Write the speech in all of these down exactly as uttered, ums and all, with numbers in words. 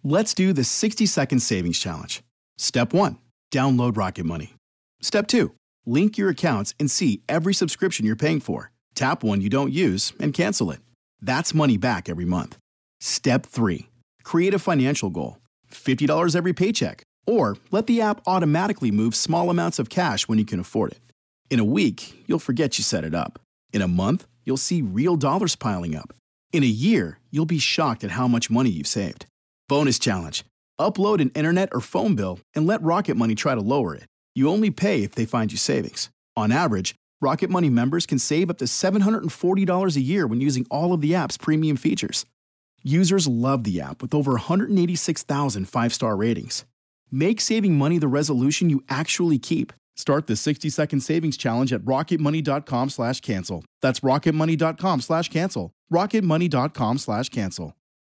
Let's do the sixty second savings challenge. Step one, download Rocket Money. Step two, link your accounts and see every subscription you're paying for. Tap one you don't use and cancel it. That's money back every month. Step three, create a financial goal. fifty dollars every paycheck. Or let the app automatically move small amounts of cash when you can afford it. In a week, you'll forget you set it up. In a month, you'll see real dollars piling up. In a year, you'll be shocked at how much money you've saved. Bonus challenge. Upload an internet or phone bill and let Rocket Money try to lower it. You only pay if they find you savings. On average, Rocket Money members can save up to seven hundred forty dollars a year when using all of the app's premium features. Users love the app with over one hundred eighty-six thousand five-star ratings. Make saving money the resolution you actually keep. Start the sixty second savings challenge at rocketmoney.com slash cancel. That's rocketmoney.com slash cancel. rocketmoney.com slash cancel.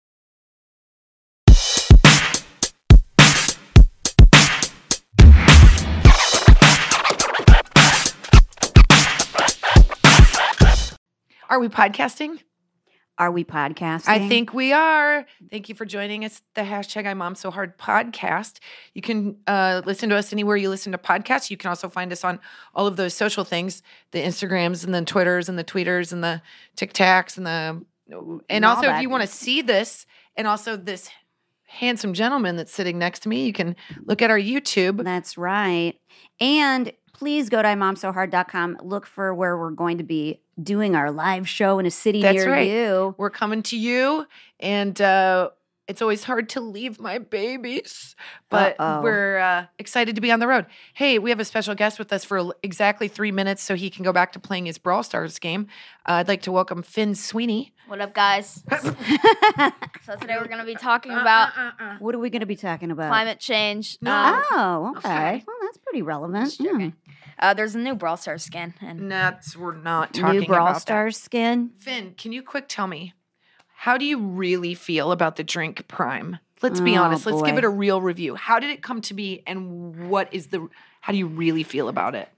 Are we podcasting? Are we podcasting? I think we are. Thank you for joining us. The hashtag I'm Mom So Hard podcast. You can uh, listen to us anywhere you listen to podcasts. You can also find us on all of those social things, the Instagrams and the Twitters and the tweeters and the TikToks and the and All also that. if you want to see this and also this handsome gentleman that's sitting next to me, you can look at our YouTube. That's right. And please go to I'm mom so hard dot com. Look for where we're going to be doing our live show in a city That's near right. you. We're coming to you, and uh, it's always hard to leave my babies, but Uh-oh. we're uh, excited to be on the road. Hey, we have a special guest with us for l- exactly three minutes so he can go back to playing his Brawl Stars game. Uh, I'd like to welcome Finn Sweeney. What up, guys? So today we're going to be talking about What are we going to be talking about? climate change. No. Um, Oh, okay. Okay. Well, that's pretty relevant. Just joking. Uh, there's a new Brawl Stars skin, and That's we're not Mm. talking New Brawl about Stars skin. that. Finn, can you quick tell me, how do you really feel about the drink Prime? Let's be Oh, honest. Let's give boy. it a real review. How did it come to be, and what is the? How do you really feel about it?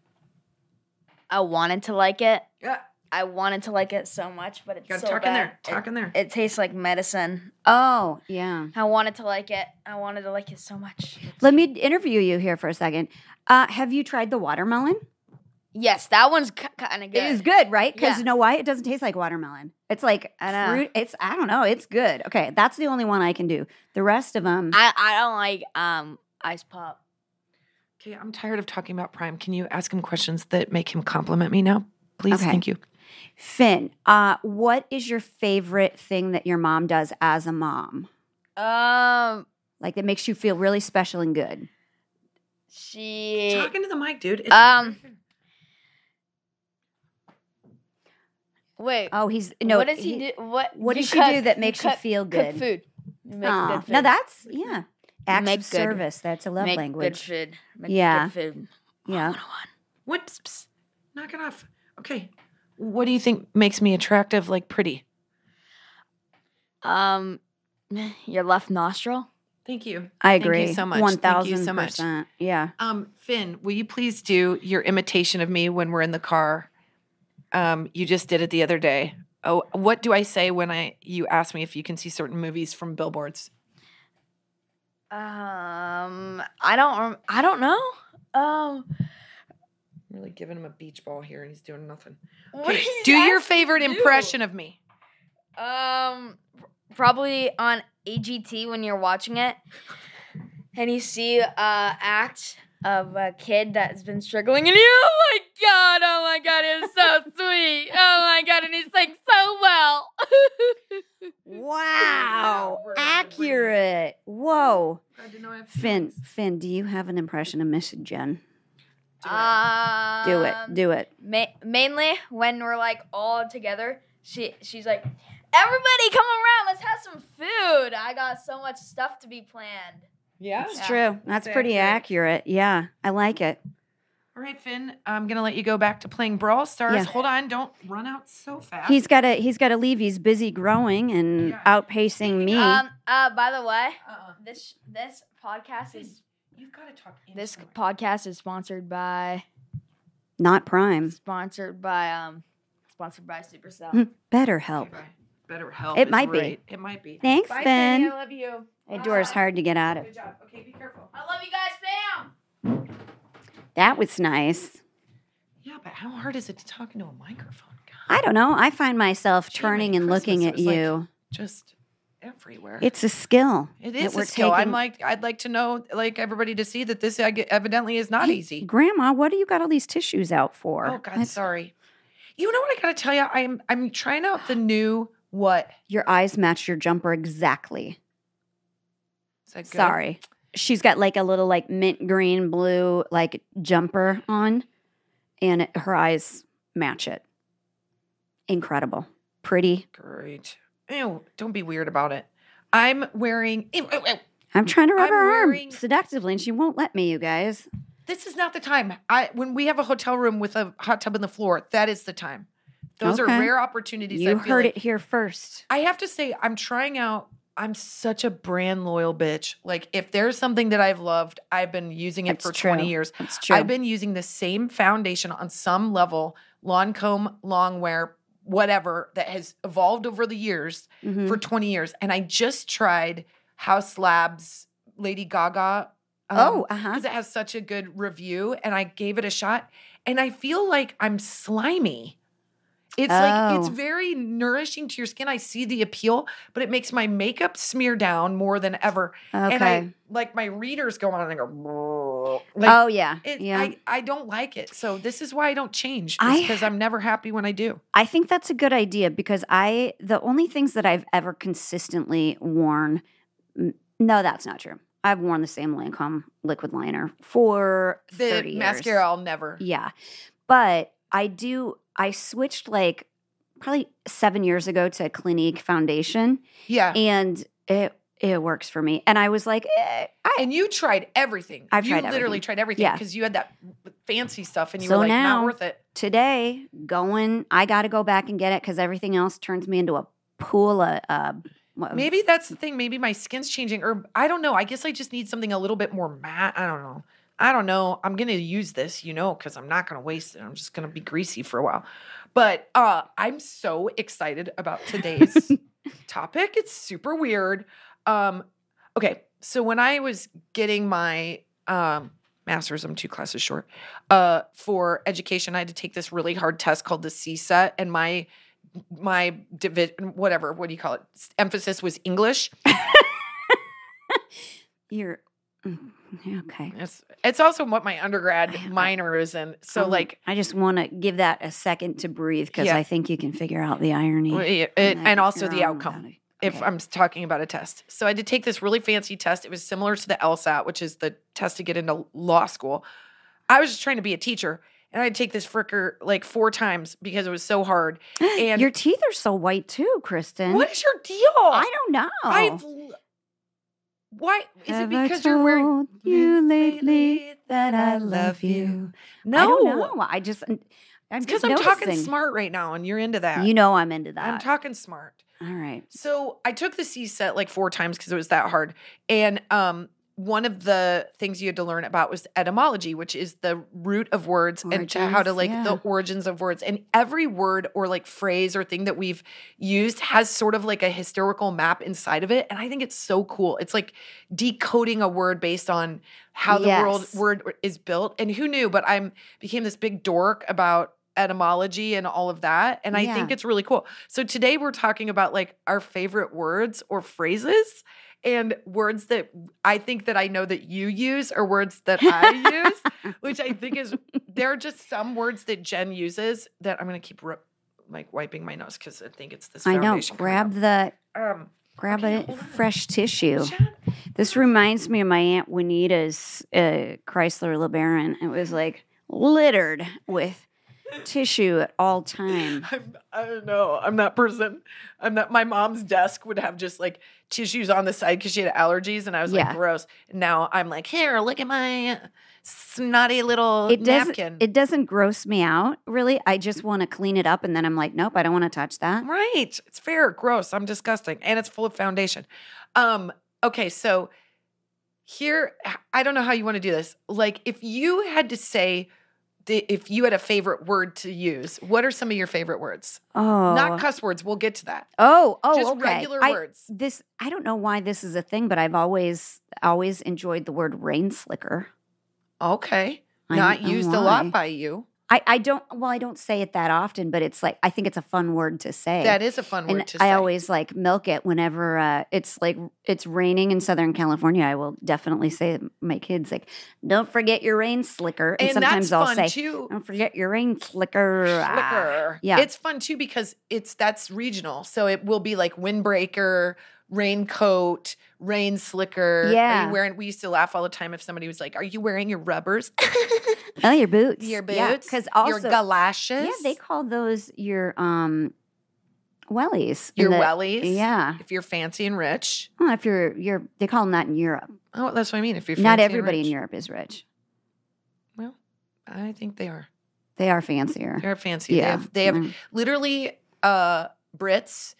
I wanted to like it. Yeah. I wanted to like it so much, but it's Gotta so talk in bad. there. Talk it, in there. It tastes like medicine. Oh, yeah. I wanted to like it. I wanted to like it so much. Let me interview you here for a second. Uh, have you tried the watermelon? Yes, that one's k- kind of good. It is good, right? Because Yeah. you know why? It doesn't taste like watermelon. It's like I know. fruit. It's I don't know. It's good. Okay, that's the only one I can do. The rest of them, I, I don't like um ice pop. Okay, I'm tired of talking about Prime. Can you ask him questions that make him compliment me now? Please, Okay. thank you. Finn, uh, what is your favorite thing that your mom does as a mom? Um, Like that makes you feel really special and good? she Talking to the mic, dude. It's- um. Wait. Oh, he's no. what does he, do? What what you does she cook- do that makes you cook- feel Cook good? food. You Make Aw, good food. now that's yeah. Acts Make of good- service. That's a love Make language. good food. Make Yeah. good food. Yeah. What? Psst, knock it off. Okay. What do you think makes me attractive, like pretty? Um, your left nostril. Thank you. I Thank you agree. so much. One Thank thousand you so much. percent. Yeah. Um, Finn, will you please do your imitation of me when we're in the car? Um, you just did it the other day. Oh, what do I say when I you ask me if you can see certain movies from billboards? Um, I don't. rem- I don't know. Um, I'm really giving him a beach ball here, and he's doing nothing. what Okay, you do your asking favorite to do? impression of me. Um, probably on A G T when you're watching it, and you see uh act of a kid that's been struggling, and you, oh my god, oh my god, it's so sweet, oh my god, and he's like so well. Wow. Accurate. Whoa. Glad to know I have Finn, feelings. Finn, do you have an impression of Miss Jen? Do it. Um, Do it. Do it. Ma- mainly when we're like all together, she she's like, everybody come around, let's have some food. I got so much stuff to be planned. Yeah. It's Yeah. true. That's pretty accurate. Yeah. I like it. All right, Finn. I'm gonna let you go back to playing Brawl Stars. Yeah. Hold on, don't run out so fast. He's got to he's got to leave. He's busy growing and Yeah. outpacing me. Um. Uh. By the way, Uh-uh. this this podcast is You've got to talk. into this the mic. podcast is sponsored by Not Prime. sponsored by um sponsored by Supercell. Hmm, Better help. Okay, bye. Better help. It is might be. right. It might be. Thanks, Bye, Finn. Finny, I love you. That door's hard to get out of. Good job. Okay, be careful. I love you guys, fam. That was nice. Yeah, but how hard is it to talk into a microphone? God, I don't know. I find myself Gee, turning Merry and looking Christmas. at It was, you. like, just everywhere. It's a skill. It that is we're a skill. I'm taking- like, I'd like to know, like everybody to see that this evidently is not Hey, easy. Grandma, what do you got all these tissues out for? Oh God, That's- sorry. You know what I gotta tell you? I'm I'm trying out the new what? Your eyes match your jumper exactly. Is that good? Sorry. She's got like a little like mint green blue like jumper on, and it, her eyes match it. Incredible. Pretty. Great. Ew, don't be weird about it. I'm wearing. Ew, ew, ew. I'm trying to rub I'm her wearing- arm seductively, and she won't let me, you guys. This is not the time. I when we have a hotel room with a hot tub in the floor, that is the time. Those Okay. are rare opportunities. You I feel heard like- it here first. I have to say, I'm trying out. I'm such a brand loyal bitch. Like, if there's something that I've loved, I've been using it It's for true. twenty years. That's true. I've been using the same foundation on some level, Lancome, Longwear, whatever, that has evolved over the years Mhm. for twenty years. And I just tried House Labs Lady Gaga. Oh, uh-huh. Because it has such a good review. And I gave it a shot. And I feel like I'm slimy. It's like, it's Oh. very nourishing to your skin. I see the appeal, but it makes my makeup smear down more than ever. And Okay. I, like, my readers go on and I go, like, oh yeah. it, yeah. I, I don't like it. So this is why I don't change. I- Because I'm never happy when I do. I think that's a good idea because I the only things that I've ever consistently worn. n- No, that's not true. I've worn the same Lancome liquid liner for The thirty years. mascara, I'll never. Yeah, but I do. I switched like probably seven years ago to Clinique foundation, Yeah. and it it works for me. And I was like, eh, I, And you tried everything. I've you tried literally everything. tried everything Yeah. because you had that fancy stuff and you So were like, now- not worth it. today going, I got to go back and get it because everything else turns me into a pool of. Uh, what- Maybe that's the thing. Maybe my skin's changing, or I don't know. I guess I just need something a little bit more matte. I don't know. I don't know. I'm gonna use this, you know, because I'm not gonna waste it. I'm just gonna be greasy for a while. But uh, I'm so excited about today's topic. It's super weird. Um, okay, so when I was getting my um, master's, I'm two classes short, uh, for education, I had to take this really hard test called the C SET, and my my divi- whatever, what do you call it? Emphasis was English. You're mm, okay. It's it's also what my undergrad minor is in. So Um, like I just want to give that a second to breathe because Yeah. I think you can figure out the irony. w- it, that and also you're the on outcome. about it. If Okay. I'm talking about a test. So I had to take this really fancy test. It was similar to the LSAT, which is the test to get into law school. I was just trying to be a teacher. And I had to take this fricker like four times because it was so hard. And Your teeth are so white too, Kristen. what is your deal? I don't know. I've l- why is Have it I because you're wearing told you lately that I love you? No, I don't know. I just I'm It's just because I'm talking noticing. smart right now, and you're into that. You know I'm into that. I'm talking smart. All right. So I took the C SET like four times because it was that hard. And um, one of the things you had to learn about was etymology, which is the root of words and to how to Origins, like yeah. the origins of words. And every word or like phrase or thing that we've used has sort of like a historical map inside of it. And I think it's so cool. It's like decoding a word based on how the world Yes. word is built. And who knew, but I'm became this big dork about etymology and all of that. And I Yeah. think it's really cool. So today we're talking about like our favorite words or phrases and words that I think that I know that you use or words that I use, which I think is, there are just some words that Jen uses that I'm going to keep ri- like wiping my nose because I think it's this I know. foundation. coming Grab the out. Um, grab okay, a hold on. fresh tissue. Jen, This reminds me of my Aunt Juanita's uh, Chrysler LeBaron. It was like littered with tissue at all time. I'm, I don't know. I'm that person. I'm not. My mom's desk would have just like tissues on the side because she had allergies, and I was Yeah. like, gross. Now I'm like, here, look at my snotty little It doesn't. napkin. It doesn't gross me out really. I just want to clean it up, and then I'm like, nope, I don't want to touch that. Right. It's fair. Gross. I'm disgusting. And it's full of foundation. Um, okay, so here, I don't know how you want to do this. Like, if you had to say the, if you had a favorite word to use, what are some of your favorite words? Oh, Not cuss words. We'll get to that. oh, oh, Just okay. regular I- words. This I don't know why this is a thing, but I've always always enjoyed the word rain slicker. Okay. I Not don't know used a why. lot by you. I, I don't well, I don't say it that often, but it's like I think it's a fun word to say. That is a fun word and to I say. always like milk it whenever uh, it's like it's raining in Southern California. I will definitely say to my kids like, "Don't forget your rain slicker." And, and sometimes that's I'll fun say, too. "Don't forget your rain slicker." Ah. Slicker. Yeah. It's fun too because it's that's regional. So it will be like windbreaker, raincoat, rain slicker. Are Yeah. you wearing we used to laugh all the time if somebody was like, "Are you wearing your rubbers?" Oh, your boots. Your Yeah, boots. because also your galoshes. yeah, they call those your um wellies. in your the- wellies. Yeah. If you're fancy and rich. Well, if you're you're they call them that in Europe. Oh, that's what I mean. If you're fancy Not and everybody in rich. Europe is rich. Well, I think they are. They are fancier. They're fancy. Yeah. They have, they have Mm. literally uh Brits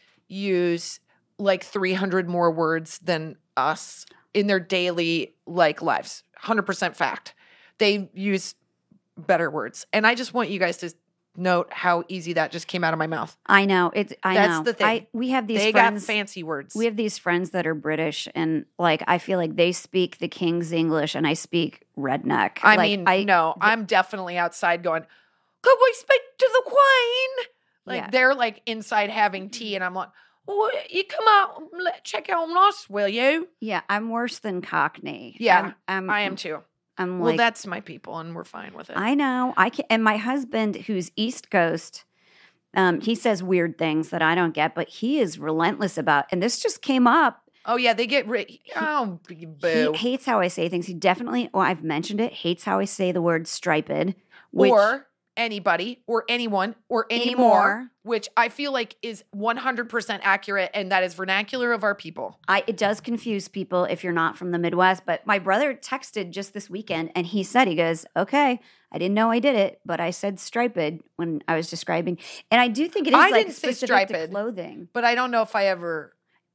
use like three hundred more words than us in their daily like lives. one hundred percent fact. They use better words. And I just want you guys to note how easy that just came out of my mouth. I know. It's I That's know. the thing. I, we have these they friends. got fancy words. We have these friends that are British, and like I feel like they speak the King's English, and I speak redneck. I Like, mean, I no, I'm definitely outside going, could we speak to the Queen? Like Yeah. they're like inside having tea, and I'm like, well, you come out, let- check out on us, will you? yeah, I'm worse than Cockney. Yeah, I'm, I'm, I am too. I'm Well, like, that's my people, and we're fine with it. I know. I can, and my husband, who's East Coast, um, he says weird things that I don't get, but he is relentless about. And this just came up. oh yeah, they get rid. Oh, boo. He hates how I say things. He definitely, well, I've mentioned it, hates how I say the word striped. Which, or anybody, or anyone, or anymore, Anymore. which I feel like is one hundred percent accurate, and that is vernacular of our people. I, it does confuse people if you're not from the Midwest. But my brother texted just this weekend, and he said, he goes, okay, I didn't know I did it, but I said striped when I was describing. And I do think it is I like didn't say specific to striped. clothing. But I don't know if I ever.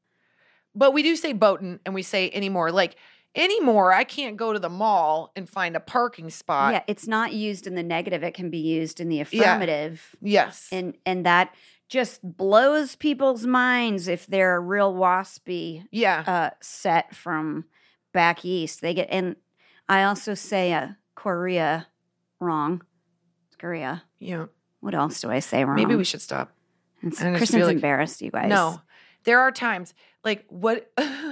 But we do say boatin', and we say anymore. Like anymore, I can't go to the mall and find a parking spot. Yeah, it's not used in the negative. It can be used in the affirmative. Yes. And and that just blows people's minds if they're a real waspy yeah. uh, set from back east. They get and I also say uh, Korea wrong. It's Korea. yeah. What else do I say wrong? Maybe we should stop. It's, I just Kristen's feel like- embarrassed, you guys. No, there are times like what?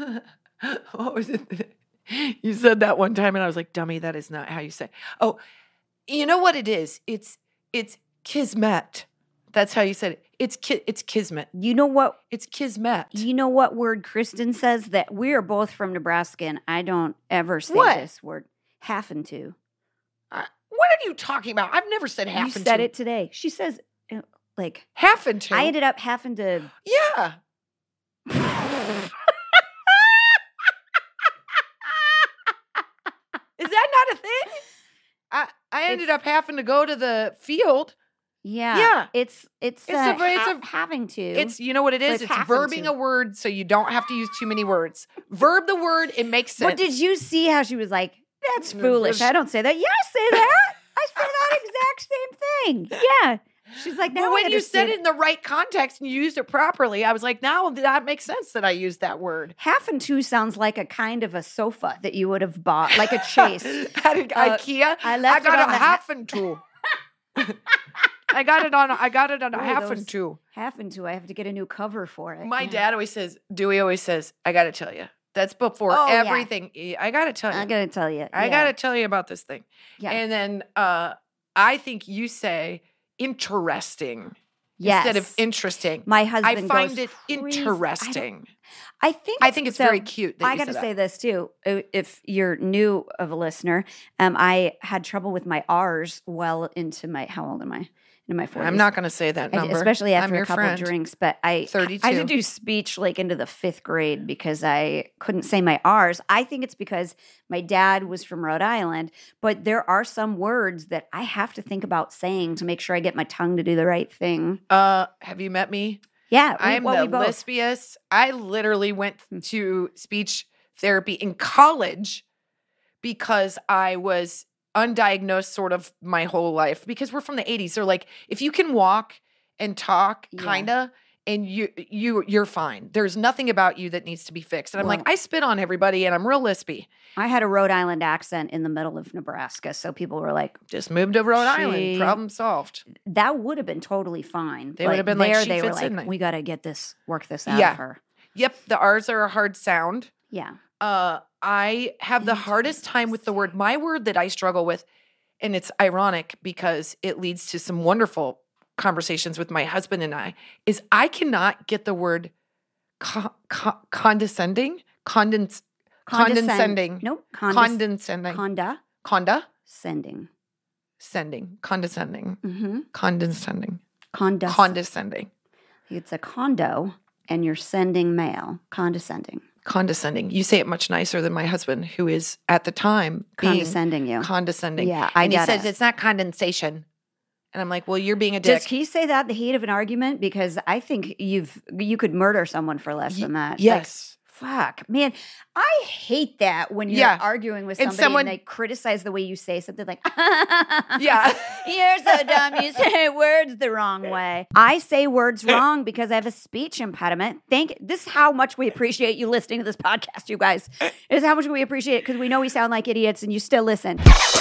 What was it? You said that one time, and I was like, "Dummy, that is not how you say." Oh, you know what it is? It's it's kismet. That's how you said it. It's ki- it's kismet. You know what? It's kismet. You know what word Kristen says that we are both from Nebraska, and I don't ever say What? this word. Happen to. Uh, what are you talking about? I've never said happen You said to. it today. She says, uh, like, Happen to. I ended up having to. yeah. Is that not a thing? I I ended It's- up having to go to the field. Yeah, Yeah. It's it's It's uh, a- it's ha- a- having to. It's you know what it But is. it's It's having verbing to. a word so you don't have to use too many words. Verb the word, it makes sense. But did you see how she was like, "That's Mm, foolish. there's- I don't say that." Yeah, I say that. I say that exact same thing. Yeah. She's like, But now when I you said understand it in the right context and you used it properly, I was like, now that makes sense that I used that word. Half and two sounds like a kind of a sofa that you would have bought, like a chase. At a- Uh, IKEA. I left it got on a the ha- half and two. I got it on. I got it on a Ooh, half those- and two. Half and two. I have to get a new cover for it. My Yeah. dad always says, Dewey always says, I got to tell you. That's before Oh, yeah. everything. I got to tell you. I gotta tell you. I yeah. got to tell you about this thing. Yeah. And then uh, I think you say interesting yes. instead of interesting. My I husband find goes it crazy. I don't- interesting. I think I think it's so, very cute. That I you got to said say that. this too. Uh, If you're new of a listener, um, I had trouble with my R's well into my. How old am I? In my forties. I'm not going to say that I- number. especially I'm after your a couple friend. drinks. But I, I had thirty-two. to do speech like into the fifth grade because I couldn't say my R's. I think it's because my dad was from Rhode Island, but there are some words that I have to think about saying to make sure I get my tongue to do the right thing. Uh, have you met me? Yeah, we, I am well, the we both. lispiest. I literally went Hmm. to speech therapy in college because I was undiagnosed sort of my whole life because we're from the eighties. So like if you can walk and talk Yeah. kinda and you you you're fine. There's nothing about you that needs to be fixed. And I'm Well- like, I spit on everybody and I'm real lispy. I had a Rhode Island accent in the middle of Nebraska, so people were like, Just moved to Rhode She- Island. Problem solved. that would have been totally fine. They would have been like, there she they were fits in like, there. we got to get this, work this out Yeah. of her. Yep, the R's are a hard sound. Yeah. Uh, I have the hardest time with the word. My word that I struggle with, and it's ironic because it leads to some wonderful conversations with my husband and I, is I cannot get the word co- co- condescending, condens- Condescend- condescending, Nope. Condes- condescending, Conda. conda, Sending. sending, condescending, Mm-hmm. condescending, Conda. condescending, It's a condo and you're sending mail. Condescending. condescending. You say it much nicer than my husband, who is at the time being Condescending you. condescending. Yeah, I and he get says it. it's not condensation. And I'm like, well, you're being a dick. Does he say that in the heat of an argument? Because I think you've you could murder someone for less Ye- than that. Like, yes. fuck, man, I hate that when you're Yeah. arguing with And somebody and, someone- they criticize the way you say something like, Yeah. you're so dumb, you say words the wrong way. I say words wrong because I have a speech impediment. Thank this is how much we appreciate you listening to this podcast, you guys. This is how much we appreciate it because we know we sound like idiots and you still listen.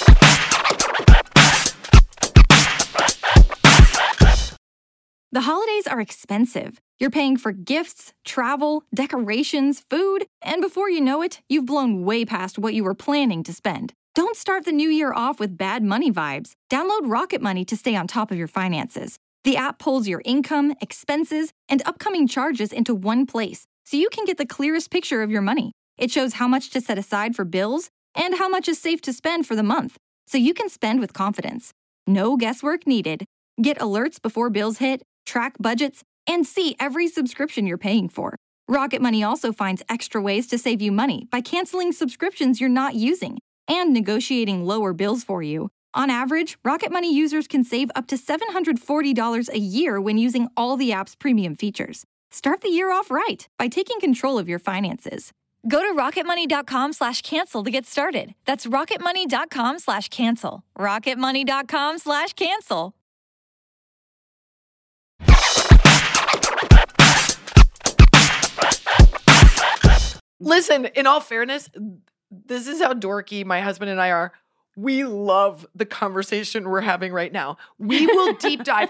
The holidays are expensive. You're paying for gifts, travel, decorations, food, and before you know it, you've blown way past what you were planning to spend. Don't start the new year off with bad money vibes. Download Rocket Money to stay on top of your finances. The app pulls your income, expenses, and upcoming charges into one place, so you can get the clearest picture of your money. It shows how much to set aside for bills and how much is safe to spend for the month, so you can spend with confidence. No guesswork needed. Get alerts before bills hit, track budgets, and see every subscription you're paying for. Rocket Money also finds extra ways to save you money by canceling subscriptions you're not using and negotiating lower bills for you. On average, Rocket Money users can save up to seven hundred forty dollars a year when using all the app's premium features. Start the year off right by taking control of your finances. Go to rocketmoney.com slash cancel to get started. That's rocketmoney.com slash cancel. rocketmoney.com slash cancel. Listen, in all fairness, this is how dorky my husband and I are. We love the conversation we're having right now. We will deep dive.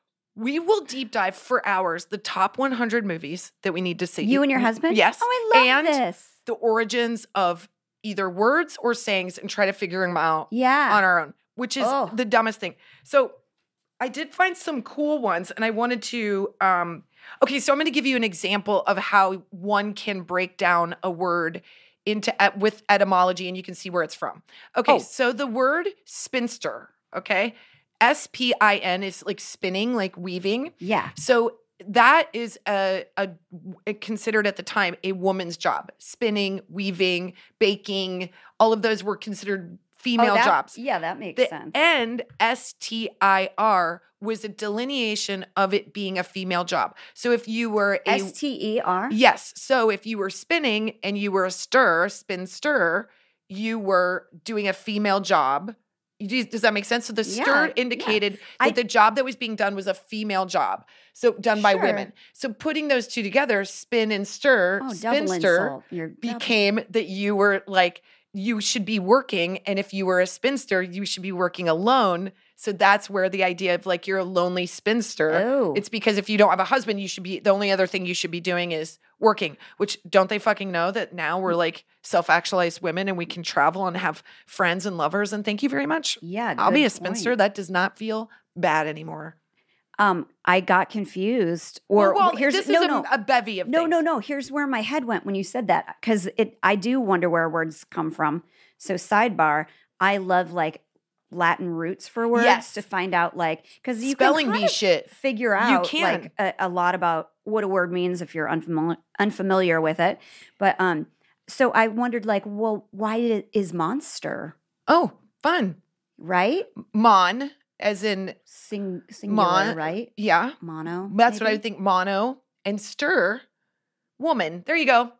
We will deep dive for hours the top one hundred movies that we need to see. You and your husband? Yes. Oh, I love and this. the origins of either words or sayings and try to figure them out Yeah. on our own, which is Oh. the dumbest thing. So I did find some cool ones and I wanted to, um, okay, so I'm going to give you an example of how one can break down a word into et- with etymology and you can see where it's from. Okay, Oh. so the word spinster, okay? S P I N is like spinning, like weaving. Yeah. So that is a, a, a considered at the time a woman's job. Spinning, weaving, baking, all of those were considered female Oh, that- jobs. Yeah, that makes The sense. end, S T I R, was a delineation of it being a female job. So if you were a S T E R? yes, so if you were spinning and you were a stir, spin stir, you were doing a female job. You- Does that make sense? So the Yeah, stir yeah. indicated that I- the job that was being done was a female job, so done by Sure. women. So putting those two together, spin and stir, Oh, double spinster, insult. You're double- became that you were like, you should be working. And if you were a spinster, you should be working alone. So that's where the idea of like you're a lonely spinster. Oh. It's because if you don't have a husband, you should be, the only other thing you should be doing is working, which don't they fucking know that now we're like self-actualized women and we can travel and have friends and lovers. And thank you very much. Yeah, I'll be good a spinster. point. That does not feel bad anymore. Um, I got confused. Or well, here's this no, is a, no. a bevy of No, things. no, no. Here's where my head went when you said that. Because it I do wonder where words come from. So sidebar, I love like Latin roots for words Yes. to find out like because you Spelling can bee kind of shit. figure You out can. like a, a lot about what a word means if you're unfamiliar unfamiliar with it. But um, so I wondered like, well, why did it, is monster Oh, fun. right? Mon, as in, Sing singular, Mon- right? yeah. Mono. That's what I maybe? would think. Mono and stir, woman. There you go.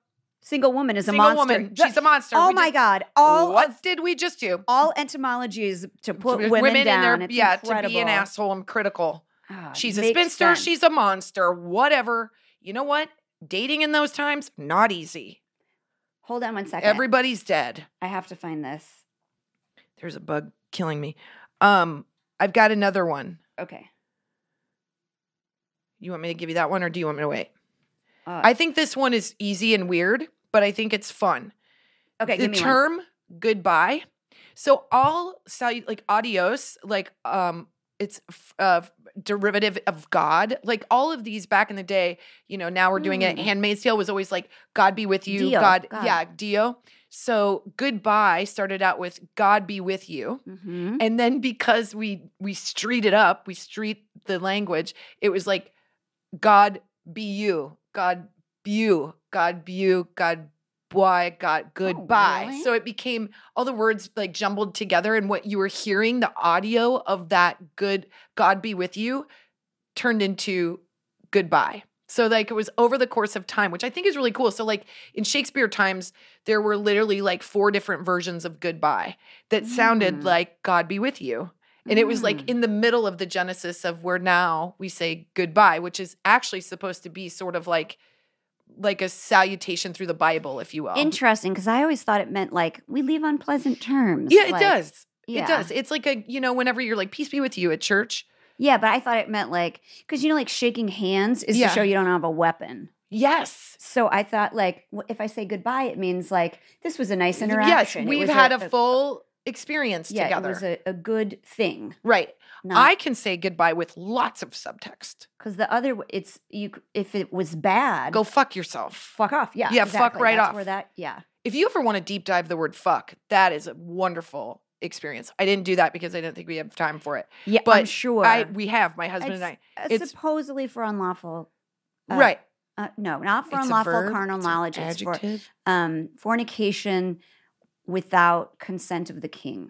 Single woman is a Single monster. woman. She's a monster. Oh We my just- God. All what of, did we just do? all etymologies to put Women, women, in down. their It's yeah incredible. to be an asshole and critical. Ah, She's a makes spinster. sense. She's a monster. Whatever. You know what? Dating in those times, not easy. Hold on one second. Everybody's dead. I have to find this. There's a bug killing me. Um, I've got another one. Okay. You want me to give you that one, or do you want me to wait? Uh, I think this one is easy and weird, but I think it's fun. okay. The Give me one. term goodbye. So all salu- like adios, like um, it's f- uh, derivative of God. Like all of these back in the day, you know. Now we're doing it. Mm. Handmaid's Tale was always like God be with you. Dio, God, God. yeah, Dio. So goodbye started out with God be with you. Mhm. And then because we we street it up, we street the language, it was like God be you, God be you, God be you, God boy, God goodbye. really? So it became all the words like jumbled together, and what you were hearing, the audio of that good God be with you turned into goodbye. So like it was over the course of time, which I think is really cool. So like in Shakespeare times, there were literally like four different versions of goodbye that sounded Mm. like God be with you. And it was like Mm. in the middle of the genesis of where now we say goodbye, which is actually supposed to be sort of like like a salutation through the Bible, if you will. Interesting, because I always thought it meant like we leave on pleasant terms. yeah, it like- does. Yeah. It does. It's like a, you know, whenever you're like, peace be with you at church. Yeah, but I thought it meant like because you know, like shaking hands is Yeah. to show you don't have a weapon. Yes. So I thought like w- if I say goodbye, it means like this was a nice Yes, interaction. It we've was had a, full experience yeah, together. it was a, a good thing. right. Not I can say goodbye with lots of subtext. because the other w- it's you. c- If it was bad, Go fuck yourself. fuck off. Yeah, Yeah, fuck exactly. right That's off. Where that yeah. If you ever want to deep dive the word fuck, that is a wonderful experience. I didn't do that because I didn't think we have time for it. Yeah, But I'm sure. I we have, my husband and I. It's, it's- supposedly for unlawful. uh, right. Uh, no, not for It's a unlawful verb, carnal it's an knowledge. It's for adjective. um, fornication without consent of the king.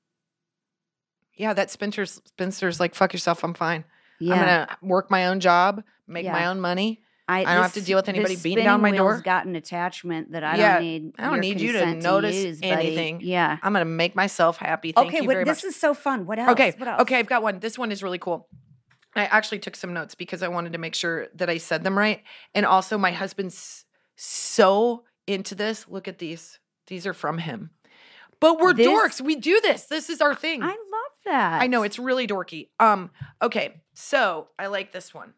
Yeah, that spinster's spinster's like, fuck yourself, I'm fine. Yeah, I'm gonna work my own job, make my Yeah. own money. I, don't have to deal with anybody this beating down spinning my wheel's door. Got an attachment that I Yeah, don't need. I don't your need you to consent notice use, buddy. anything. Yeah. I'm gonna make myself happy. Thank Okay, you what, very this much. is so fun. What else? Okay, What else? okay, I've got one. This one is really cool. I actually took some notes because I wanted to make sure that I said them right. And also, my husband's so into this. Look at these. These are from him. But we're This- dorks. We do this. This is our thing. I love that. I know it's really dorky. Um, okay, so I like this one.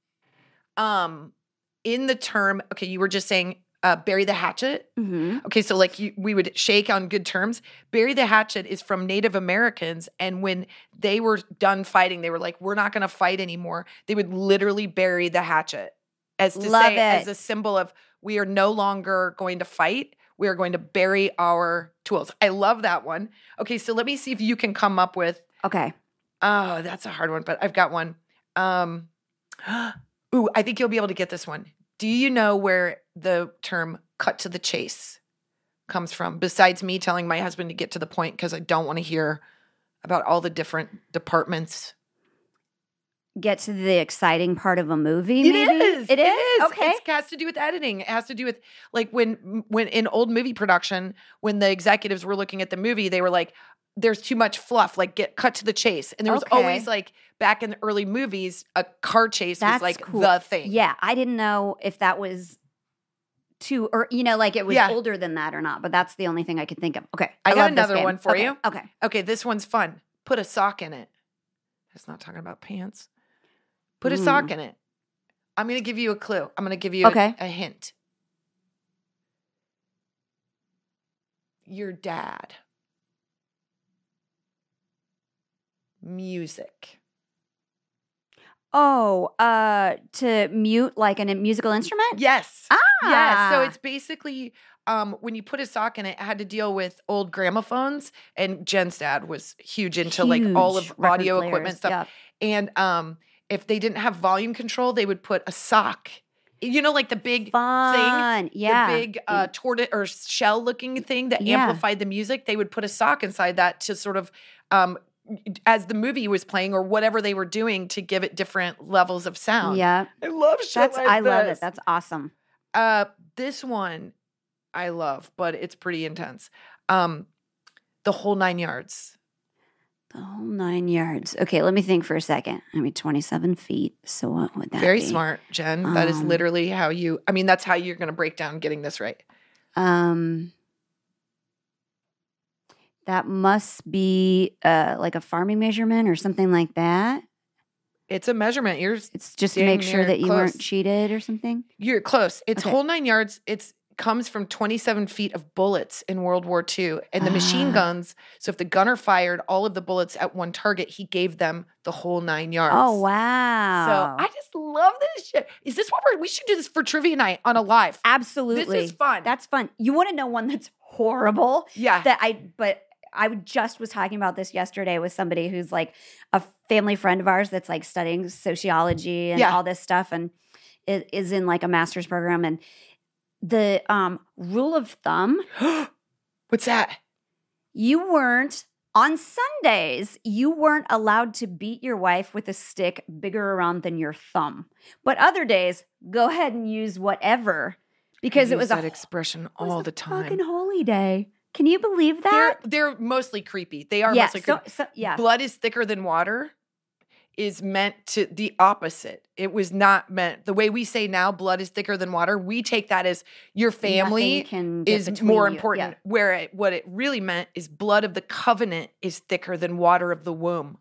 Um, in the term, okay, you were just saying uh, bury the hatchet. hmm Okay, so like you, we would shake on good terms. Bury the hatchet is from Native Americans, and when they were done fighting, they were like, "We're not going to fight anymore." They would literally bury the hatchet, as to Love say, as it. a symbol of we are no longer going to fight. We are going to bury our tools. I love that one. Okay, so let me see if you can come up with. Okay. Oh, that's a hard one, but I've got one. Um, ooh, I think you'll be able to get this one. Do you know where the term "cut to the chase" comes from? Besides me telling my husband to get to the point because I don't want to hear about all the different departments. Get to the exciting part of a movie. It maybe? is. It is. Okay. It has to do with editing. It has to do with like when when in old movie production, when the executives were looking at the movie, they were like, "There's too much fluff. Like, get cut to the chase." And there was Okay. always like back in the early movies, a car chase That's was like cool. the thing. Yeah, I didn't know if that was too, or you know, like it was Yeah. older than that or not. But that's the only thing I could think of. Okay, I got love this another game. one for Okay, you. Okay. Okay, this one's fun. Put a sock in it. That's not talking about pants. Put a sock in it. I'm going to give you a clue. I'm going to give you a- Okay. a, hint. Your dad. Music. Oh, uh, to mute like a musical instrument. Yes. Ah. Yes. So it's basically um, when you put a sock in it, it had to deal with old gramophones. And Jen's dad was huge into like all of Huge record audio players, equipment stuff. yep. And um, if they didn't have volume control, they would put a sock. You know, like the big Fun. thing, Yeah. the big uh, tortoise or shell looking thing that Yeah. amplified the music. They would put a sock inside that to sort of, um, as the movie was playing or whatever they were doing, to give it different levels of sound. Yeah. I love shit That's like I love this. it. That's awesome. Uh, this one I love, but it's pretty intense. Um, the whole nine yards. The whole nine yards. Okay, let me think for a second. I mean, twenty-seven feet. So what would that Very be? smart, Jen. That is Um, literally how you, I mean, that's how you're going to break down getting this right. Um, that must be uh, like a farming measurement or something like that. It's a measurement. You're It's just to dang make sure near that you close. weren't cheated or something. You're close. It's Okay. whole nine yards. It's comes from twenty-seven feet of bullets in World War Two. And the machine Ah. guns, so if the gunner fired all of the bullets at one target, he gave them the whole nine yards. Oh, wow. So I just love this shit. Is this what we're, we should do this for trivia night on a live. Absolutely. This is fun. That's fun. You want to know one that's horrible? Yeah. That I, but I just was talking about this yesterday with somebody who's like a family friend of ours that's like studying sociology and Yeah. all this stuff and it is in like a master's program. And the um, rule of thumb, What's that? you weren't on Sundays, you weren't allowed to beat your wife with a stick bigger around than your thumb. But other days, go ahead and use whatever because I it was use that a expression it was all a the time. fucking holy day. Can you believe They're that? they're mostly creepy. They are yeah, mostly so, creepy. so, yeah. Blood is thicker than water is meant to the opposite. It was not meant the way we say now blood is thicker than water. We take that as your family Nothing can get is between more you. important. Yeah. Where it, what it really meant is blood of the covenant is thicker than water of the womb.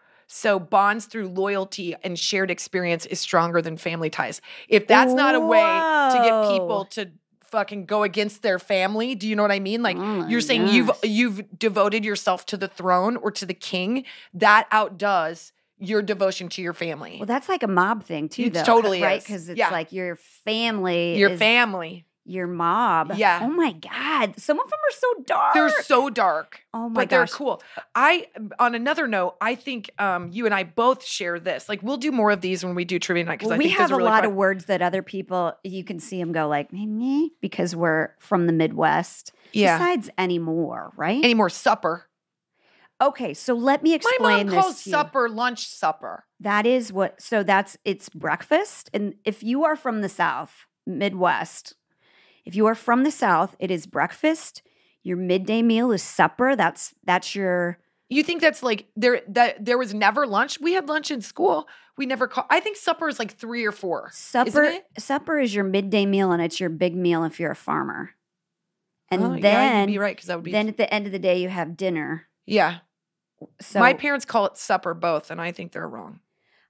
So bonds through loyalty and shared experience is stronger than family ties. If that's not a way to get Whoa. people to fucking go against their family, do you know what I mean? Like Oh my you're saying you've gosh. you've devoted yourself to the throne or to the king, that outdoes your devotion to your family. Well, that's like a mob thing too, It though. totally right? is. Because it's Yeah. like your family, your is family. your mob. Yeah. Oh my god, some of them are so dark. They're so dark. oh my But they're gosh. cool. I, on another note, I think um, you and I both share this. Like, we'll do more of these when we do trivia night because Well, I we think have those a are really lot fun. of words that other people you can see them go like meh, because we're from the Midwest. Yeah. Besides anymore, right? Any more supper? okay, so let me My explain mom this calls to you. supper lunch supper. That is what. So that's it's breakfast, and if you are from the South, Midwest, if you are from the South, it is breakfast. Your midday meal is supper. That's that's your. You think that's like there that there was never lunch? We had lunch in school. We never call. I think supper is like three or four. Supper Isn't it? supper is your midday meal and it's your big meal if you're a farmer. And Oh, yeah, then you'd be right because that would be then at the end of the day you have dinner. yeah. So My parents call it supper both, and I think they're wrong.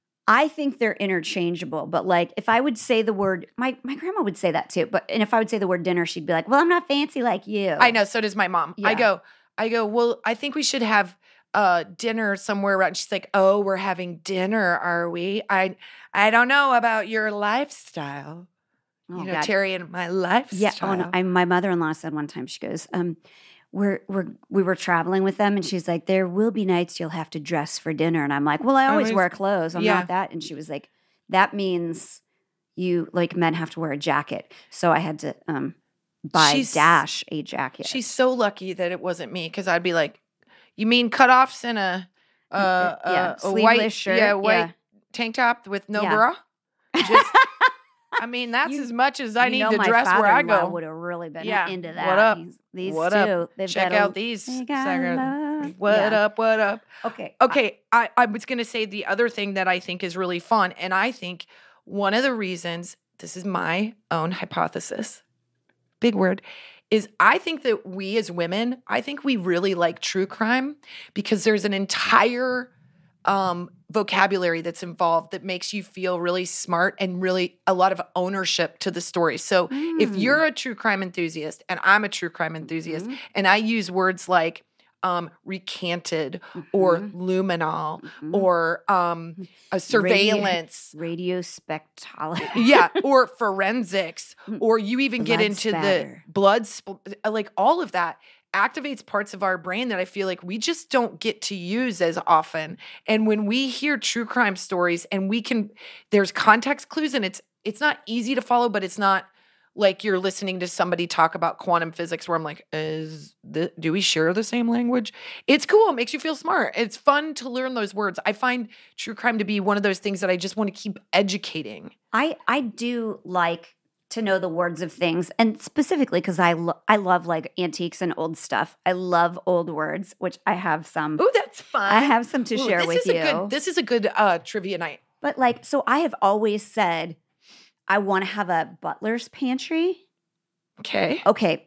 I think they're interchangeable, but like if I would say the word my my grandma would say that too, but and if I would say the word dinner she'd be like, "Well, I'm not fancy like you." I know. So does my mom. I Yeah. go. I go. Well, I think we should have uh dinner somewhere around. She's like, "Oh, we're having dinner, are we?" I I don't know about your lifestyle. Oh, you know, God. Terry and my lifestyle. Yeah. Oh, no. I, my mother-in-law said one time, she goes, um, we're, we're, we were traveling with them and she's like, there will be nights you'll have to dress for dinner. And I'm like, well, I always Always- wear clothes. I'm yeah. not that. And she was like, that means you like men have to wear a jacket. So I had to um, buy She's- Dash a jacket. She's so lucky that it wasn't me because I'd be like, "You mean cutoffs and a uh, Uh, yeah, uh, a sleeveless white shirt, yeah white yeah. tank top with no Yeah. bra?" Just, I mean, that's You- as much as I You need know to my dress where I father-in-law go. would have really been Yeah. into that. What up? He's- these What two, up? they've Check got a- out these. they got Sagar- love. What Yeah. up? What up? Okay. Okay, I, I was going to say the other thing that I think is really fun, and I think one of the reasons, this is my own hypothesis, big word, is I think that we as women, I think we really like true crime because there's an entire um, vocabulary that's involved that makes you feel really smart and really a lot of ownership to the story. So if Mm. you're a true crime enthusiast and I'm a true crime enthusiast, Mhm. and I use words like um, recanted or Mhm. luminol Mhm. or um, a surveillance. radio spectrology. Yeah, or forensics, Mm. or you even get Blood into spatter. the blood, sp- like all of that activates parts of our brain that I feel like we just don't get to use as often. And when we hear true crime stories and we can, there's context clues and it's it's not easy to follow, but it's not like you're listening to somebody talk about quantum physics where I'm like, is the, do we share the same language? It's cool. It makes you feel smart. It's fun to learn those words. I find true crime to be one of those things that I just want to keep educating. I I do like to know the words of things, and specifically because I lo- I love like antiques and old stuff. I love old words, which I have some. Ooh, that's fun. I have some to Ooh, share this with is you. A good, this is a good uh, trivia night. But like, so I have always said I want to have a butler's pantry. Okay. Okay,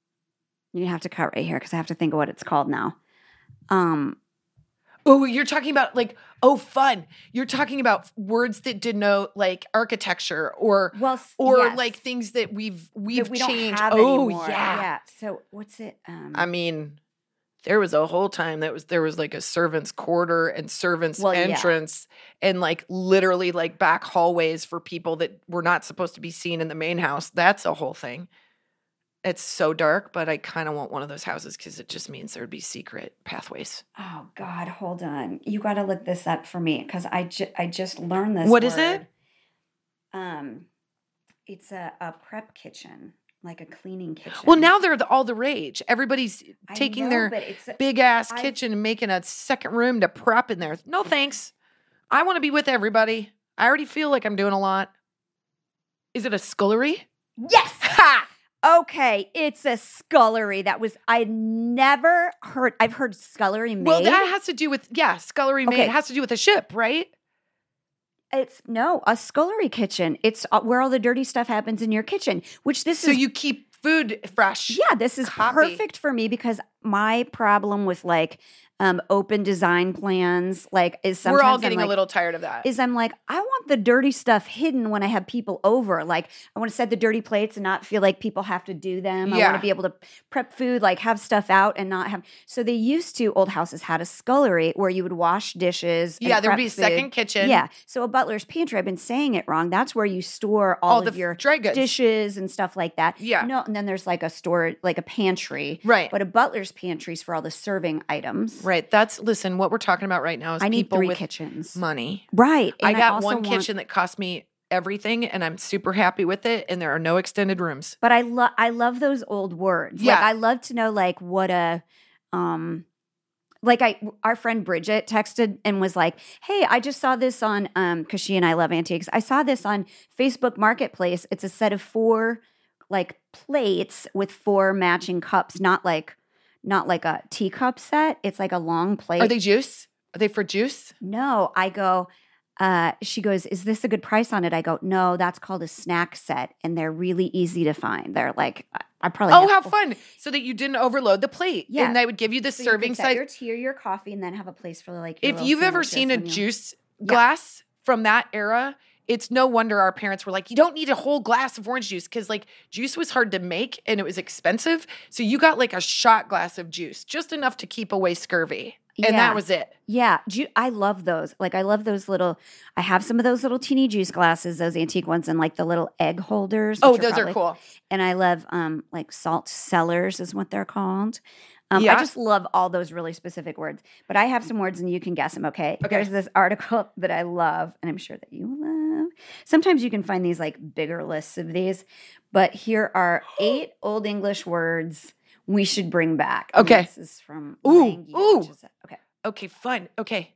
you have to cut right here because I have to think of what it's called now. Um. Oh, you're talking about like, oh, fun. You're talking about words that denote like architecture or Well, or yes, like things that we've we've that we changed. don't have oh, anymore. yeah. Yeah. So what's it? Um, I mean, there was a whole time that was there was like a servant's quarter and servant's Well, yeah. entrance and like literally like back hallways for people that were not supposed to be seen in the main house. That's a whole thing. It's so dark, but I kind of want one of those houses because it just means there would be secret pathways. oh God, hold on. You got to look this up for me because I ju- I just learned this. What is it? word. Um, it's a, a prep kitchen, like a cleaning kitchen. Well, now they're the, all the rage. Everybody's I taking know, their but it's a- big ass I've- kitchen and making a second room to prep in there. No thanks. I want to be with everybody. I already feel like I'm doing a lot. Is it a scullery? Yes. Ha! Okay, it's a scullery. That was I never heard. I've heard scullery made. Well, that has to do with yeah, scullery made Okay. has to do with a ship, right? It's no a scullery kitchen. It's uh, where all the dirty stuff happens in your kitchen. Which this So is you keep food fresh. yeah, this is Copy. perfect for me because my problem with like um, open design plans like is sometimes We're all I'm getting like, a little tired of that. is I'm like, I want the dirty stuff hidden when I have people over. Like, I want to set the dirty plates and not feel like people have to do them. I Yeah. want to be able to prep food, like have stuff out and not have. So they used to, old houses had a scullery where you would wash dishes. and yeah, there would prep be a food. second kitchen. Yeah. So a butler's pantry, I've been saying it wrong. That's where you store all, all of the your dry goods. dishes and stuff like that. Yeah. No, and then there's like a store, like a pantry. Right. But a butler's pantry is for all the serving items. Right. That's listen, what we're talking about right now is I need people three with kitchens. money. Right. I and got also one want- kitchen that cost me everything and I'm super happy with it and there are no extended rooms. But I love I love those old words. Yeah. Like I love to know like what a um like I our friend Bridget texted and was like, "Hey, I just saw this on um cuz she and I love antiques. I saw this on Facebook Marketplace. It's a set of four like plates with four matching cups, not like not like a teacup set. It's like a long plate. Are they juice? Are they for juice? No, I go, uh, she goes, is this a good price on it? I go, no, that's called a snack set. And they're really easy to find. They're like, I, I probably Oh, have how four- fun. So that you didn't overload the plate. Yeah. And they would give you the So you can serving set size. your tea or your coffee and then have a place for like your If little you've ever sandwiches seen a when you- juice glass from that era, it's no wonder our parents were like, you don't need a whole glass of orange juice because like juice was hard to make and it was expensive. So you got like a shot glass of juice, just enough to keep away scurvy. And Yeah. that was it. Yeah, ju- I love those. Like I love those little. I have some of those little teeny juice glasses, those antique ones, and like the little egg holders. Oh, which those probably- are cool. And I love um like salt cellars is what they're called. Um, Yeah. I just love all those really specific words. But I have some words and you can guess them. Okay. Okay. There's this article that I love, and I'm sure that you will love. Sometimes you can find these like bigger lists of these, but here are eight Old English words we should bring back. And Okay. This is from Ooh, Langia, which ooh. is a- okay. Okay, fun. Okay.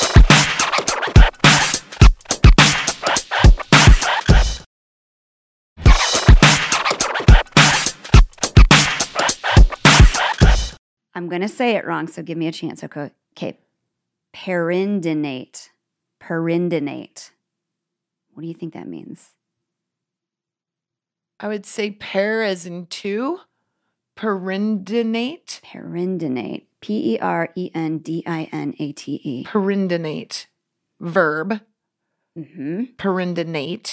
I'm going to say it wrong, so give me a chance. Okay. Okay. Perindinate. Perindinate. What do you think that means? I would say pair as in two. Perindinate. Perindinate. P E R E N D I N A T E. Perindinate. Verb. Mm-hmm. Perindinate.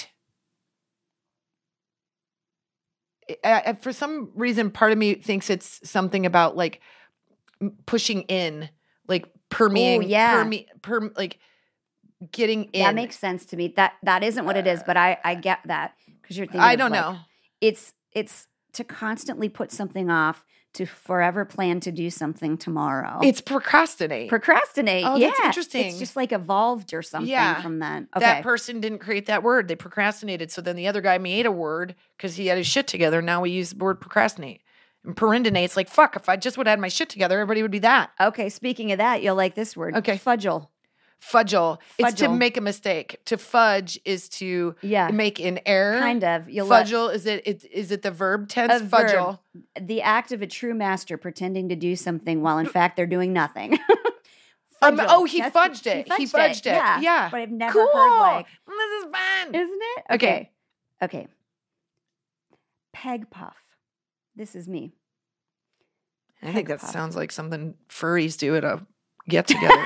I- I- for some reason, part of me thinks it's something about like m- pushing in, like permeating, yeah. perme- perm- like getting in. That makes sense to me. That that isn't what it is, but I I get that because you're thinking. I of, don't like, know. It's it's to constantly put something off to forever plan to do something tomorrow. It's procrastinate. procrastinate. Oh, yeah, that's interesting. It's just like evolved or something Yeah. from then. Okay. That person didn't create that word. They procrastinated. So then the other guy made a word because he had his shit together. Now we use the word procrastinate. And perindinate's like, fuck, if I just would have had my shit together, everybody would be that. Okay, speaking of that, you'll like this word. Okay. Fudgel. Fudgel. It's to Fudgel. make a mistake. To fudge is to Yeah. make an error. Kind of. You'll let- Fudgel is it, it? Is it the verb tense? A verb. Fudgel. the act of a true master pretending to do something while in fact they're doing nothing. Um, Fudgel. oh, he That's- fudged it. He fudged it. Yeah. Yeah. But I've never Cool. heard like, This is fun. isn't it? Okay. Okay. Okay. Peg puff. This is me. I think that Peg puff. sounds like something furries do at a get together.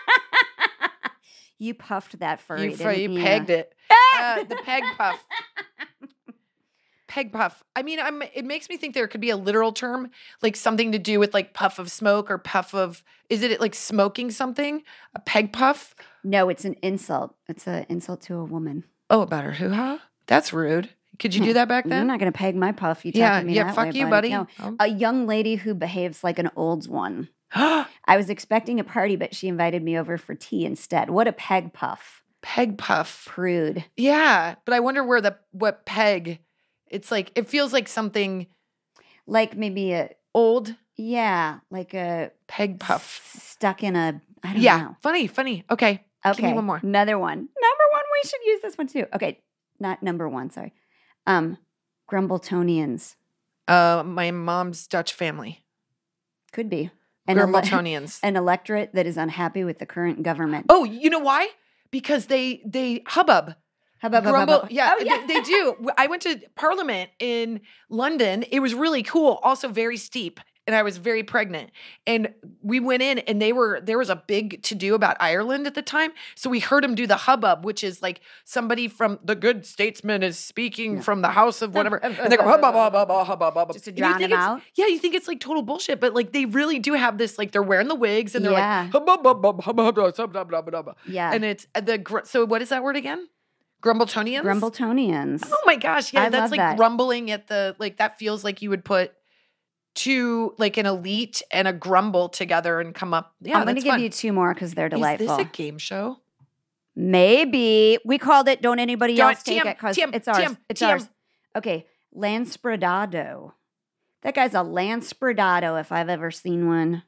You puffed that furry. you, fu- you didn't pegged it. Uh, the peg puff. Peg puff. I mean, I'm. It makes me think there could be a literal term, like something to do with like puff of smoke or puff of. Is it like smoking something? A peg puff? No, it's an insult. It's an insult to a woman. Oh, about her hoo ha. That's rude. Could you do that back You're then? not going to peg my puff. You talk yeah, to me yeah. that Fuck way, you, buddy. No. Oh. A young lady who behaves like an old one. I was expecting a party, but she invited me over for tea instead. What a peg puff. Peg puff. Prude. Yeah, but I wonder where the what peg. It's like it feels like something Like maybe a, old. yeah, like a Peg puff. s- stuck in a, I don't Yeah, know. funny, funny. Okay, Okay. give me one more. Another one. Number one. We should use this one too. Okay. Not number one. Sorry. Um, Grumbletonians. Uh, my mom's Dutch family. Could be. An, ele- Grumbletonians. an electorate that is unhappy with the current government. Oh, you know why? Because they they hubbub. Hubbub, hubbub, Grumble. hubbub. Yeah, Oh, yeah. They, they do. I went to Parliament in London. It was really cool. Also very steep. And I was very pregnant. And we went in and they were, there was a big to do about Ireland at the time. So we heard them do the hubbub, which is like somebody from the good statesman is speaking from the house of whatever. And they go hubbub, hubbub, hubbub, hubbub, hubbub. Just to And you drown think him it's- out? Yeah, you think it's like total bullshit, but like they really do have this, like they're wearing the wigs and they're Yeah. like hubbub, hubbub, hubbub, hubbub, hubbub, hubbub, hubbub. Yeah. And it's uh, the, gr- so what is that word again? Grumbletonians? Grumbletonians. Oh my gosh, yeah, I that's love like that. grumbling at the like that feels like you would put two like an elite and a grumble together and come up. Yeah, I'm going to that's give fun. you two more because they're delightful. Is this a game show? Maybe. We called it Don't Anybody Don't- Else Take Tim, It because Tim, it's ours. Tim, it's Tim. ours. Okay. Lanspredado. That guy's a Lanspredado if I've ever seen one.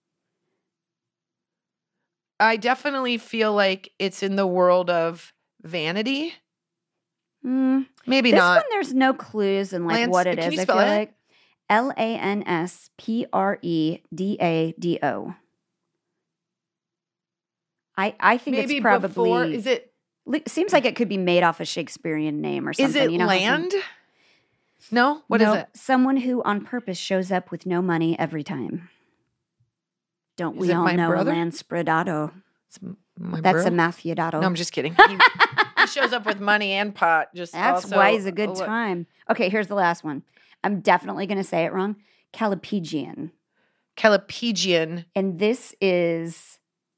I definitely feel like it's in the world of vanity. Hmm. Maybe This not. one, there's no clues in like Lans- what it can is. you I spell feel it? like L A N S P R E D A D O. I I think Maybe it's probably before. Is it? le- seems like it could be made off a Shakespearean name or something. Is it you know how some- land? No. What is No, it? Someone who on purpose shows up with no money every time. Don't Is we it all my know brother? a Lanspredado? It's m- my That's bro? a Mafiadato. No, I'm just kidding. He, he shows up with money and pot. Just That's also, why he's a good oh, what- time. Okay, here's the last one. I'm definitely going to say it wrong. Calipegian. Calipegian. And this is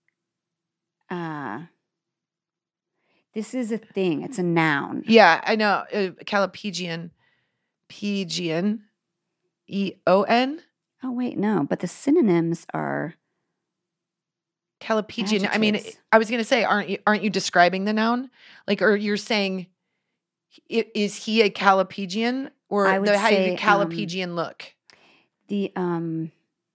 uh this is a thing. It's a noun. Yeah, I know. Uh, Calipegian. Pigian. E O N. Oh wait, no, but the synonyms are Calipegian. I mean, Adjectives. I was going to say, aren't you aren't you describing the noun? Like, or you're saying, i- is he a Calipegian, or I would the, how say, did um, Calipegian look? the um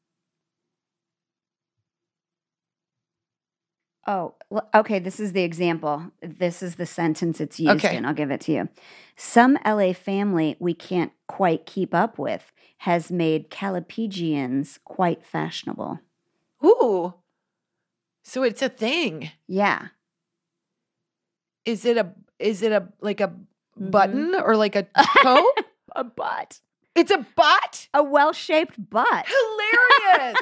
Oh, l- okay, this is the example. This is the sentence it's used Okay. in. I'll give it to you. Some L A family we can't quite keep up with has made Calipegians quite fashionable. Ooh, so it's a thing. Yeah. Is it a is it a like a Mm-hmm. button or like a toe? A butt. It's a butt. A well-shaped butt. Hilarious.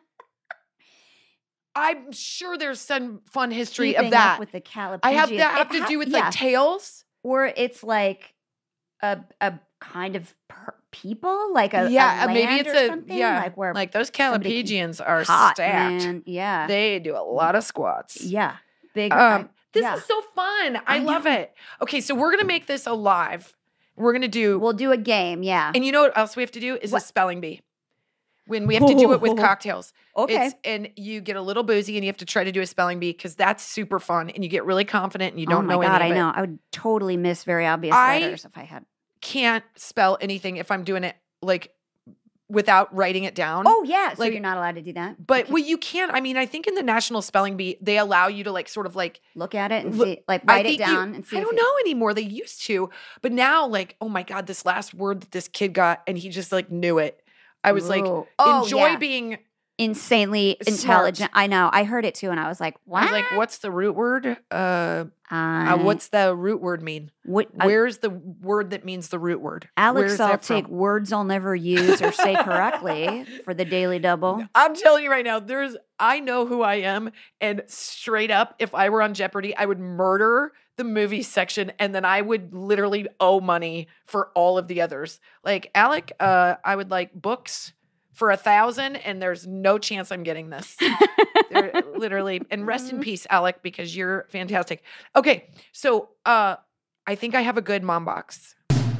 I'm sure there's some fun history Keeping of that. up with the Calipegian. I have that have It to ha- do with yeah. like tails. Or it's like a a kind of per- people, like a yeah, a uh, maybe land it's or a something, yeah. like where like those somebody can- Calipegians are hot, stacked. man. Yeah, They do a lot of squats. yeah, big. Um, I- this yeah. is so fun. I, I love know. it. Okay, so we're gonna make this a live. We're gonna do, We'll do a game. Yeah. and you know what else we have to do is What? a spelling bee. When we have to do it with cocktails. Okay. It's, and you get a little boozy and you have to try to do a spelling bee because that's super fun and you get really confident and you don't oh my know god, any I of it. know. I would totally miss very obvious I- letters if I had. Can't spell anything if I'm doing it like without writing it down. Oh, yeah. So Like- you're not allowed to do that? But well, you can. I mean, I think in the National Spelling Bee, they allow you to like sort of like Look at it and Look, see, like I write it think you- down and see. I if don't it- know anymore. They used to, but now like, oh my god, this last word that this kid got, and he just like knew it. I was like, Ooh. Oh, enjoy yeah. being. Insanely Smart. intelligent. I know. I heard it too, and I was like, I "What? was like, what's the root word? Uh, uh Uh, what's the root word mean? what? I- Where's the word that means the root word? Alex, Where's I'll that from? take words I'll never use or say correctly for the Daily Double. I'm telling you right now, there's I know who I am, and straight up, if I were on Jeopardy, I would murder the movie section, and then I would literally owe money for all of the others. Like Alec, uh, I would like books for a thousand, and there's no chance I'm getting this. They're literally, and rest in peace, Alec, because you're fantastic. Okay, so uh, I think I have a good mom box.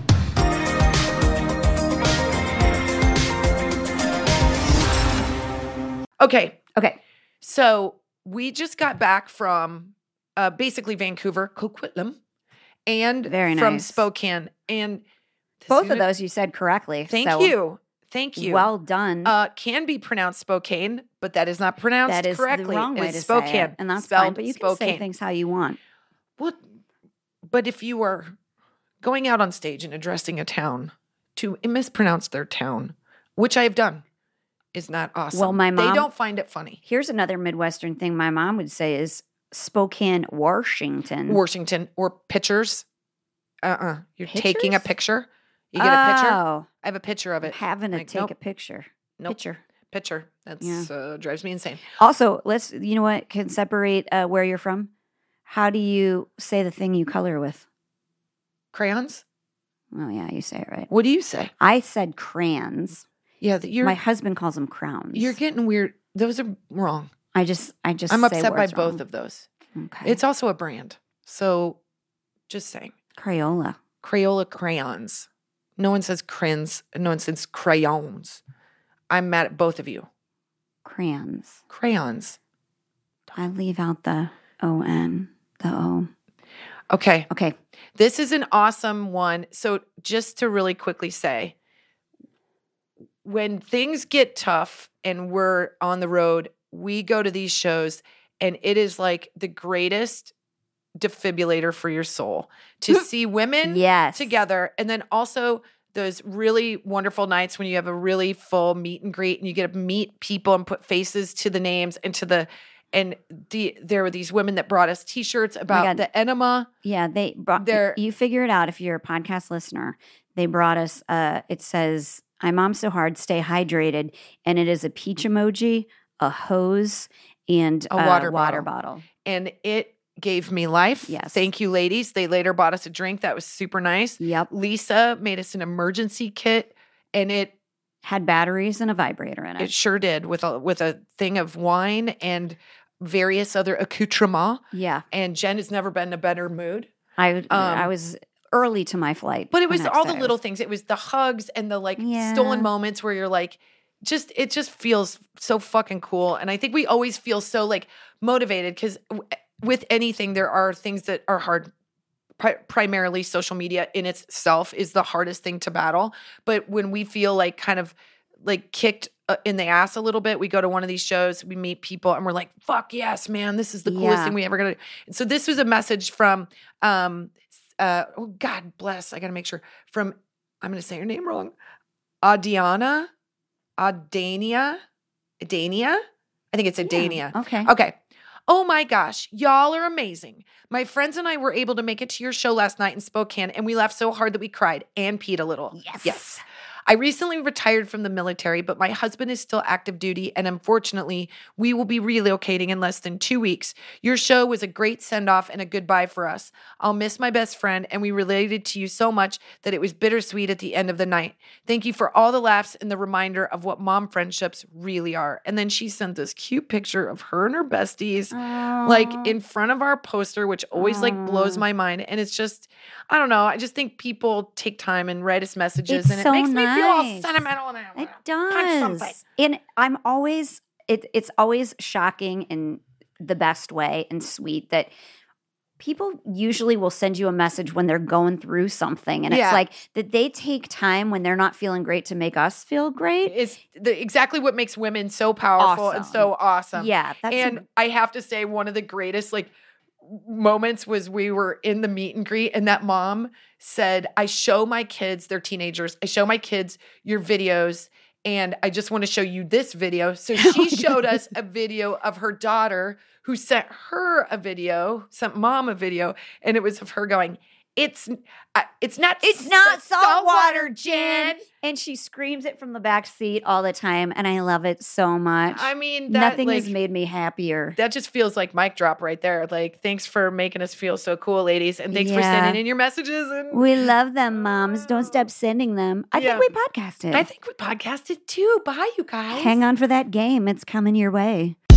Okay, Okay. so we just got back from uh, basically Vancouver, Coquitlam, and Very from nice. Spokane. And this Both is of gonna- those you said correctly. Thank so you. Thank you. Well done. uh, can be pronounced Spokane, but that is not pronounced that is correctly. the wrong It way is to Spokane, say it, and that's spelled fine. But you can Spokane. say things how you want. Well, but if you are going out on stage and addressing a town to mispronounce their town, which I have done, is not awesome. Well, my they mom- don't find it funny. Here's another Midwestern thing my mom would say is Spokane, Washington. Washington or pictures. Uh-uh. You're taking a Pictures? picture. You get a picture. Oh, I have a picture of it. having to Like, take nope. a picture. Nope. Picture. Picture. That's Yeah. uh, drives me insane. Also, let's. You know what can separate uh, where you're from? How do you say the thing you color with? Crayons. Oh yeah, you say it right. What do you say? I said crayons. Yeah, that you're My husband calls them crowns. you're getting weird. Those are wrong. I just, I just. I'm say upset by words both wrong. of those. Okay. It's also a brand. So just saying. Crayola. Crayola crayons. No one says crayons. No one says crayons. I'm mad at both of you. Crayons. Crayons. I leave out the O N. The O. Okay. Okay. This is an awesome one. So just to really quickly say, when things get tough and we're on the road, we go to these shows and it is like the greatest defibrillator for your soul to see women Yes. together. And then also those really wonderful nights when you have a really full meet and greet and you get to meet people and put faces to the names and to the, and the, there were these women that brought us t-shirts about God. the enema. Yeah, they brought. They're- You figure it out if you're a podcast listener. They brought us. Uh, it says, "I mom so hard, stay hydrated," and it is a peach emoji, a hose, and A water water bottle. bottle. And it gave me life. Yes. Thank you, ladies. They later bought us a drink. That was super nice. Yep, Lisa made us an emergency kit, and it had batteries and a vibrator in it. it sure did with a with a thing of wine and various other accoutrements. yeah, And Jen has never been in a better mood. I I Um, was early to my flight, But it was next all day the I little was- things. It was the hugs and the like Yeah. stolen moments where you're like, just it just feels so fucking cool. And I think we always feel so like motivated because w- with anything, there are things that are hard. Pri- primarily, social media in itself is the hardest thing to battle. But when we feel like kind of like kicked uh, in the ass a little bit, we go to one of these shows, we meet people, and we're like, "Fuck yes, man! This is the coolest Yeah. thing we ever gonna do." And so this was a message from, um, uh, oh God bless, I gotta make sure from. I'm gonna say her name wrong. Adiana, Adania, Adania. I think it's Adania. Okay. Okay. Oh my gosh, y'all are amazing. My friends and I were able to make it to your show last night in Spokane, and we laughed so hard that we cried and peed a little. Yes. Yes. I recently retired from the military, but my husband is still active duty, and unfortunately, we will be relocating in less than two weeks. Your show was a great send-off and a goodbye for us. I'll miss my best friend, and we related to you so much that it was bittersweet at the end of the night. Thank you for all the laughs and the reminder of what mom friendships really are. And then she sent this cute picture of her and her besties, like Aw. in front of our poster, which always like blows Aw. my mind. And it's just, I don't know. I just think people take time and write us messages, It's and it so makes me feel all nice. sentimental. And I It wanna punch something. does. And I'm always it it's always shocking in the best way and sweet that people usually will send you a message when they're going through something. And Yeah. it's like that they take time when they're not feeling great to make us feel great. It's the, exactly what makes women so powerful and Awesome. so awesome. Yeah. That's and a- I have to say, one of the greatest like moments was we were in the meet and greet, and that mom said, I show my kids, they're teenagers, I show my kids your videos, and I just want to show you this video. So she showed us a video of her daughter who sent her a video, sent mom a video, and it was of her going, it's uh, it's not It's not saltwater, Jen. And she screams it from the back seat all the time. And I love it so much. I mean, that, Nothing like, has made me happier. that just feels like mic drop right there. Like, thanks for making us feel so cool, ladies. And thanks for Yeah. sending in your messages. And We love them, moms. Don't stop sending them. I Yeah. think we podcasted. I think we podcasted too. Bye, you guys. Hang on for that game. It's coming your way.